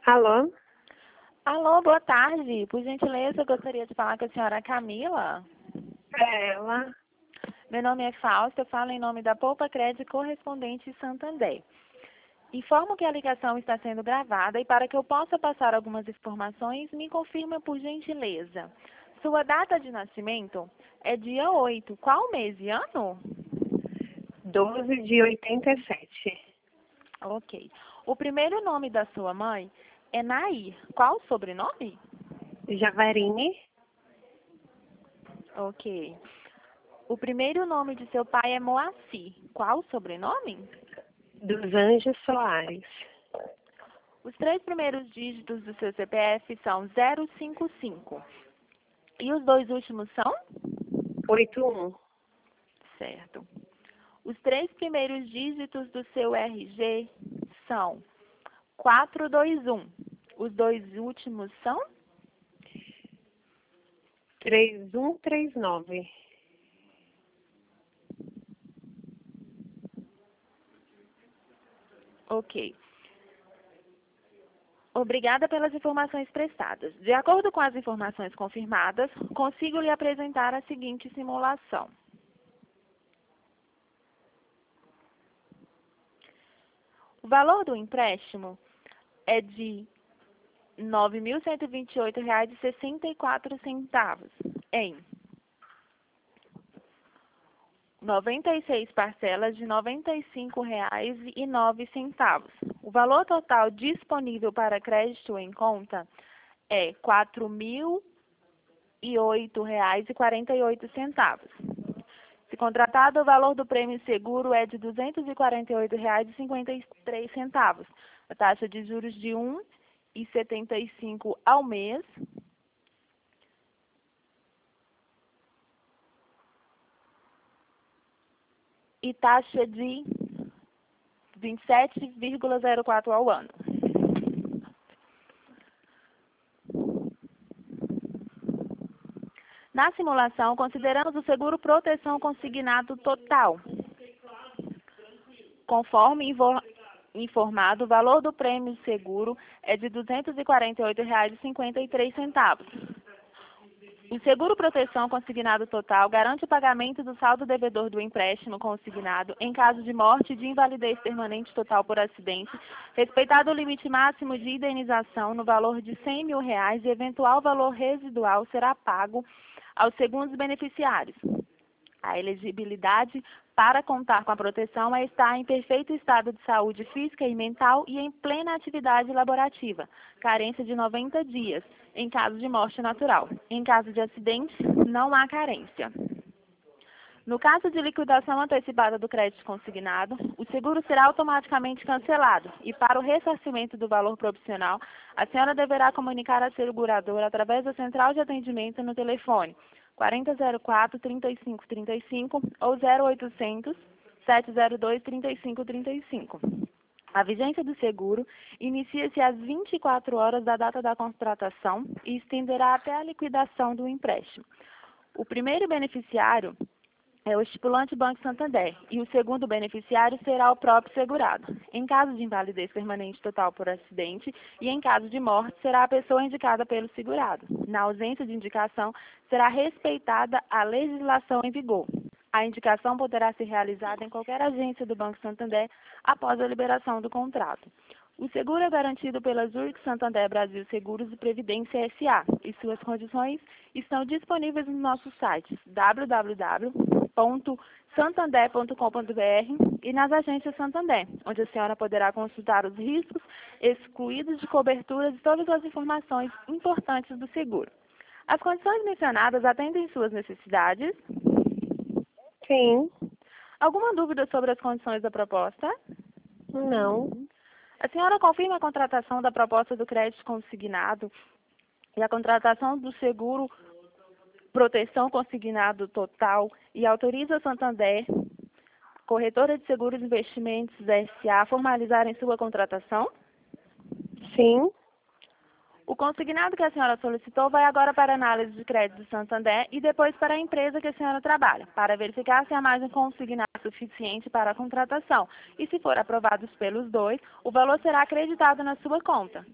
Alô? Alô, boa tarde. Por gentileza, eu gostaria de falar com a senhora Camila. É ela? Meu nome é Fausta, eu falo em nome da Poupa Crédito Correspondente Santander. Informo que a ligação está sendo gravada e para que eu possa passar algumas informações, me confirma por gentileza. Sua data de nascimento é dia 8. Qual mês e ano? 12 de 87. Ok. O primeiro nome da sua mãe é Nair. Qual o sobrenome? Javarine Ok. O primeiro nome de seu pai é Moacir. Qual o sobrenome? dos Anjos Soares. Os três primeiros dígitos do seu CPF são 055. E os dois últimos são? 81. Certo. Os três primeiros dígitos do seu RG são 421. Os dois últimos são? 3139. Ok. Obrigada pelas informações prestadas. De acordo com as informações confirmadas, consigo lhe apresentar a seguinte simulação. O valor do empréstimo é de R$ 9.128,64 em 96 parcelas de R$ 95,09. O valor total disponível para crédito em conta é R$ 4.008,48. Se contratado, o valor do prêmio seguro é de R$ 248,53. A taxa de juros de 1,75 ao mês. E taxa de 27,04 ao ano. Na simulação, consideramos o seguro proteção consignado total. Conforme informado, o valor do prêmio seguro é de R$ 248,53. O seguro proteção consignado total garante o pagamento do saldo devedor do empréstimo consignado em caso de morte e de invalidez permanente total por acidente, respeitado o limite máximo de indenização no valor de R$ 100 mil e eventual valor residual será pago aos segundos beneficiários. A elegibilidade para contar com a proteção é estar em perfeito estado de saúde física e mental e em plena atividade laborativa, carência de 90 dias, em caso de morte natural. Em caso de acidente, não há carência. No caso de liquidação antecipada do crédito consignado, o seguro será automaticamente cancelado e, para o ressarcimento do valor provisional, a senhora deverá comunicar à seguradora através da central de atendimento no telefone 4004-3535 ou 0800 702 3535. A vigência do seguro inicia-se às 24 horas da data da contratação e estenderá até a liquidação do empréstimo. O primeiro beneficiário é o estipulante Banco Santander e o segundo beneficiário será o próprio segurado. Em caso de invalidez permanente total por acidente e em caso de morte, será a pessoa indicada pelo segurado. Na ausência de indicação, será respeitada a legislação em vigor. A indicação poderá ser realizada em qualquer agência do Banco Santander após a liberação do contrato. O seguro é garantido pela Zurich Santander Brasil Seguros e Previdência S.A. e suas condições estão disponíveis no nosso site www.santander.com.br e nas agências Santander, onde a senhora poderá consultar os riscos excluídos de coberturas e todas as informações importantes do seguro. As condições mencionadas atendem suas necessidades? Sim. Alguma dúvida sobre as condições da proposta? Não. A senhora confirma a contratação da proposta do crédito consignado e a contratação do seguro proteção consignado total e autoriza a Santander, corretora de seguros e investimentos S.A., a formalizarem sua contratação? Sim. O consignado que a senhora solicitou vai agora para a análise de crédito do Santander e depois para a empresa que a senhora trabalha, para verificar se a margem consignada é suficiente para a contratação. E se for aprovado pelos dois, o valor será acreditado na sua conta.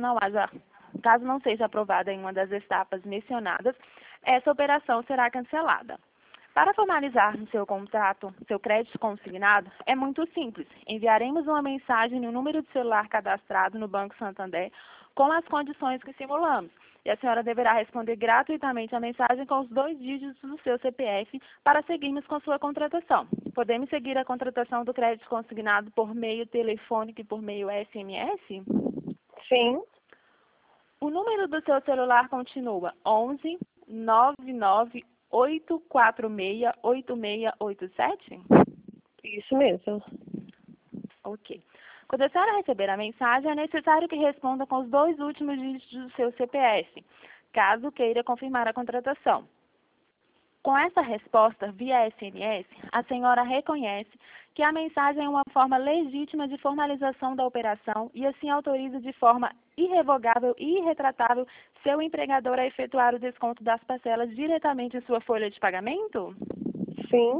Caso não seja aprovada em uma das etapas mencionadas, essa operação será cancelada. Para formalizar no seu contrato, seu crédito consignado, é muito simples. Enviaremos uma mensagem no número de celular cadastrado no Banco Santander com as condições que simulamos. E a senhora deverá responder gratuitamente a mensagem com os 2 dígitos do seu CPF para seguirmos com sua contratação. Podemos seguir a contratação do crédito consignado por meio telefônico e por meio SMS? Sim. O número do seu celular continua 11 99 846 8687? Isso mesmo. Ok. Quando a senhora receber a mensagem, é necessário que responda com os 2 últimos dígitos do seu CPF, caso queira confirmar a contratação. Com essa resposta via SMS, a senhora reconhece que a mensagem é uma forma legítima de formalização da operação e assim autoriza de forma irrevogável e irretratável seu empregador a efetuar o desconto das parcelas diretamente em sua folha de pagamento? Sim.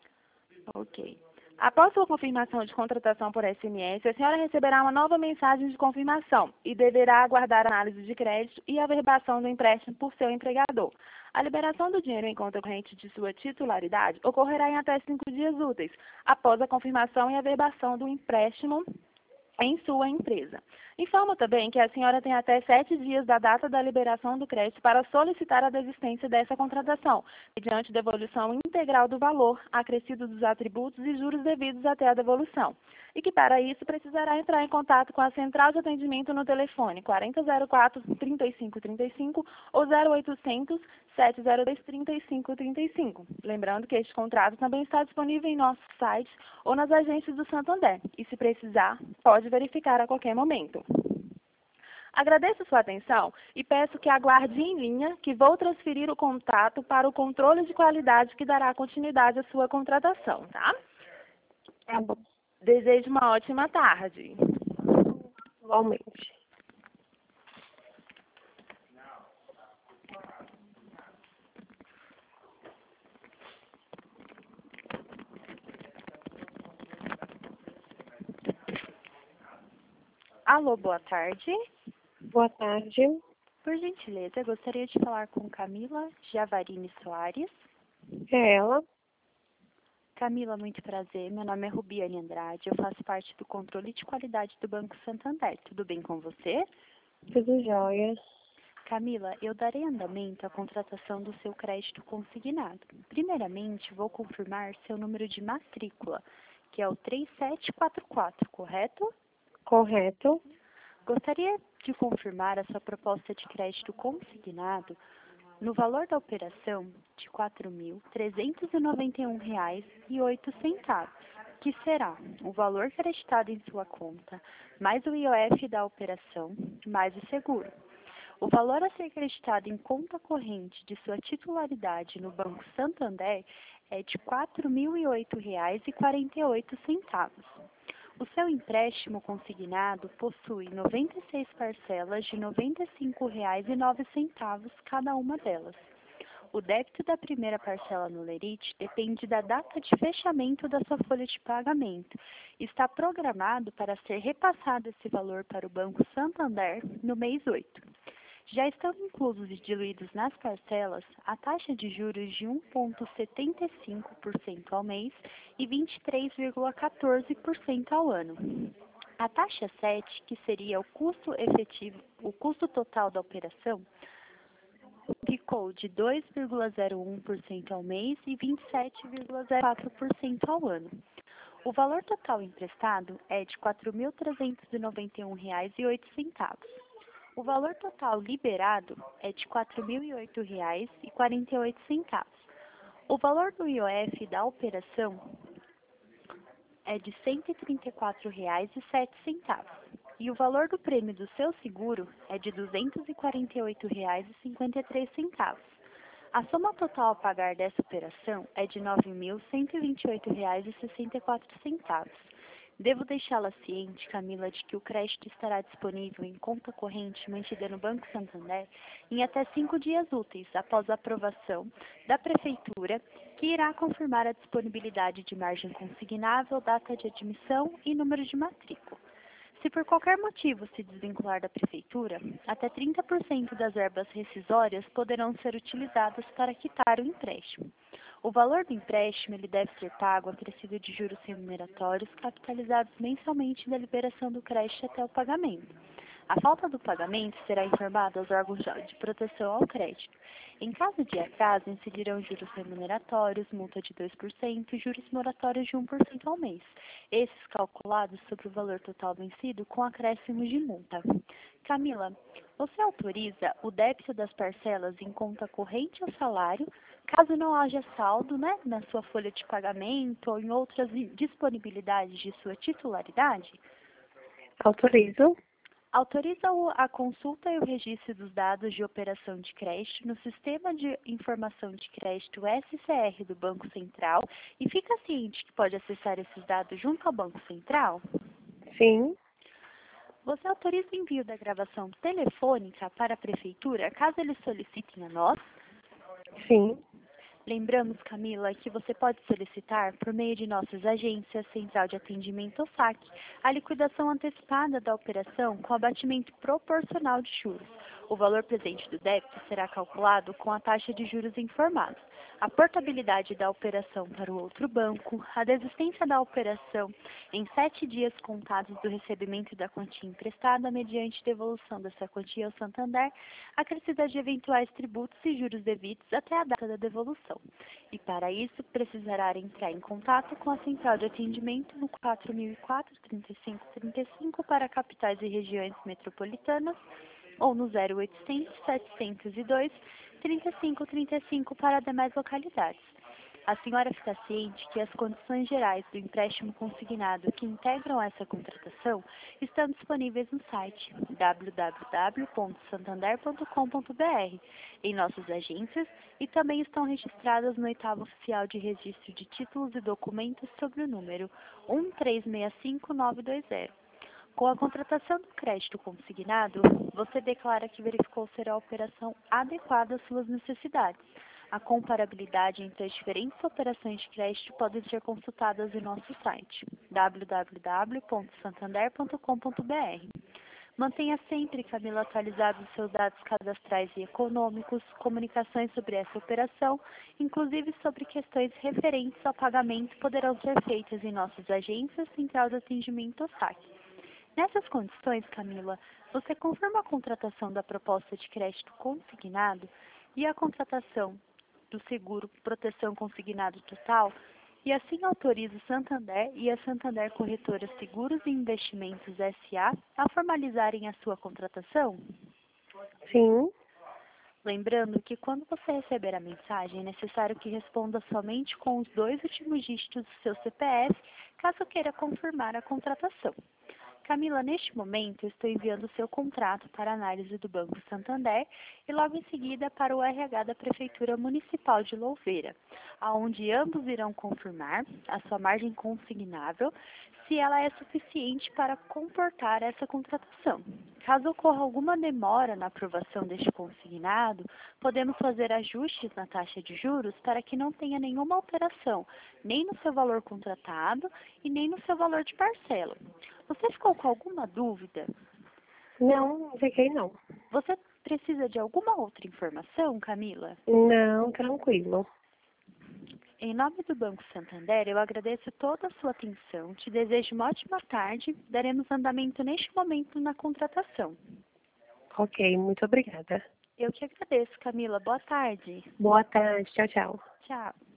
Ok. Após sua confirmação de contratação por SMS, a senhora receberá uma nova mensagem de confirmação e deverá aguardar a análise de crédito e a averbação do empréstimo por seu empregador. A liberação do dinheiro em conta corrente de sua titularidade ocorrerá em até 5 dias úteis, após a confirmação e averbação do empréstimo em sua empresa. Informa também que a senhora tem até 7 dias da data da liberação do crédito para solicitar a desistência dessa contratação, mediante devolução integral do valor, acrescido dos atributos e juros devidos até a devolução. E que para isso precisará entrar em contato com a central de atendimento no telefone 4004-3535 ou 0800-702-3535. Lembrando que este contrato também está disponível em nosso site ou nas agências do Santander. E se precisar, pode verificar a qualquer momento. Agradeço sua atenção e peço que aguarde em linha que vou transferir o contato para o controle de qualidade que dará continuidade à sua contratação, tá? Tá bom. Desejo uma ótima tarde. Igualmente. Alô, boa tarde. Boa tarde. Por gentileza, gostaria de falar com Camila Javarini Soares. É ela? Camila, muito prazer. Meu nome é Rubiane Andrade. Eu faço parte do controle de qualidade do Banco Santander. Tudo bem com você? Tudo jóia. Camila, eu darei andamento à contratação do seu crédito consignado. Primeiramente, vou confirmar seu número de matrícula, que é o 3744, correto? Correto. Gostaria de confirmar a sua proposta de crédito consignado no valor da operação de R$ 4.391,08, que será o valor creditado em sua conta, mais o IOF da operação, mais o seguro. O valor a ser creditado em conta corrente de sua titularidade no Banco Santander é de R$ 4.008,48. O seu empréstimo consignado possui 96 parcelas de R$ 95,09 cada uma delas. O débito da primeira parcela no lerite depende da data de fechamento da sua folha de pagamento. Está programado para ser repassado esse valor para o Banco Santander no mês 8. Já estão inclusos e diluídos nas parcelas a taxa de juros de 1,75% ao mês e 23,14% ao ano. A taxa 7, que seria o custo efetivo, o custo total da operação, ficou de 2,01% ao mês e 27,04% ao ano. O valor total emprestado é de R$ 4.391,08. O valor total liberado é de R$ 4.008,48. O valor do IOF da operação é de R$ 134,07. E o valor do prêmio do seu seguro é de R$ 248,53. A soma total a pagar dessa operação é de R$ 9.128,64. Devo deixá-la ciente, Camila, de que o crédito estará disponível em conta corrente mantida no Banco Santander em até 5 dias úteis após a aprovação da Prefeitura, que irá confirmar a disponibilidade de margem consignável, data de admissão e número de matrícula. Se por qualquer motivo se desvincular da Prefeitura, até 30% das verbas rescisórias poderão ser utilizadas para quitar o empréstimo. O valor do empréstimo ele deve ser pago acrescido de juros remuneratórios capitalizados mensalmente da liberação do crédito até o pagamento. A falta do pagamento será informada aos órgãos de proteção ao crédito. Em caso de atraso, incidirão juros remuneratórios, multa de 2% e juros moratórios de 1% ao mês, esses calculados sobre o valor total vencido com acréscimo de multa. Camila, você autoriza o débito das parcelas em conta corrente ou salário, caso não haja saldo, na sua folha de pagamento ou em outras disponibilidades de sua titularidade? Autorizo. Autoriza a consulta e o registro dos dados de operação de crédito no Sistema de Informação de Crédito SCR do Banco Central e fica ciente que pode acessar esses dados junto ao Banco Central? Sim. Você autoriza o envio da gravação telefônica para a Prefeitura, caso eles solicitem a nós? Sim. Lembramos, Camila, que você pode solicitar, por meio de nossas agências, Central de Atendimento ou SAC, a liquidação antecipada da operação com abatimento proporcional de juros. O valor presente do débito será calculado com a taxa de juros informada. A portabilidade da operação para o outro banco, a desistência da operação em 7 dias contados do recebimento da quantia emprestada mediante devolução dessa quantia ao Santander, acrescida de eventuais tributos e juros devidos até a data da devolução. E para isso, precisará entrar em contato com a Central de Atendimento no 4004-3535 para capitais e regiões metropolitanas ou no 0800-702-3535 para demais localidades. A senhora fica ciente que as condições gerais do empréstimo consignado que integram essa contratação estão disponíveis no site www.santander.com.br, em nossas agências e também estão registradas no 8º Oficial de Registro de Títulos e Documentos sob o número 1365920. Com a contratação do crédito consignado, você declara que verificou ser a operação adequada às suas necessidades. A comparabilidade entre as diferentes operações de crédito podem ser consultadas em nosso site www.santander.com.br. Mantenha sempre, Camila, atualizados os seus dados cadastrais e econômicos, comunicações sobre essa operação, inclusive sobre questões referentes ao pagamento, poderão ser feitas em nossas agências, Central de Atendimento ou SAC. Nessas condições, Camila, você confirma a contratação da proposta de crédito consignado e a contratação do seguro proteção consignado total e assim autoriza o Santander e a Santander Corretora Seguros e Investimentos S.A. a formalizarem a sua contratação? Sim. Lembrando que quando você receber a mensagem, é necessário que responda somente com os 2 últimos dígitos do seu CPF, caso queira confirmar a contratação. Camila, neste momento, eu estou enviando o seu contrato para análise do Banco Santander e logo em seguida para o RH da Prefeitura Municipal de Louveira, onde ambos irão confirmar a sua margem consignável, se ela é suficiente para comportar essa contratação. Caso ocorra alguma demora na aprovação deste consignado, podemos fazer ajustes na taxa de juros para que não tenha nenhuma alteração, nem no seu valor contratado e nem no seu valor de parcela. Você ficou com alguma dúvida? Não fiquei não. Você precisa de alguma outra informação, Camila? Não, tranquilo. Em nome do Banco Santander, eu agradeço toda a sua atenção, te desejo uma ótima tarde, daremos andamento neste momento na contratação. Ok, muito obrigada. Eu que agradeço, Camila. Boa tarde. Boa tarde, tchau, tchau. Tchau.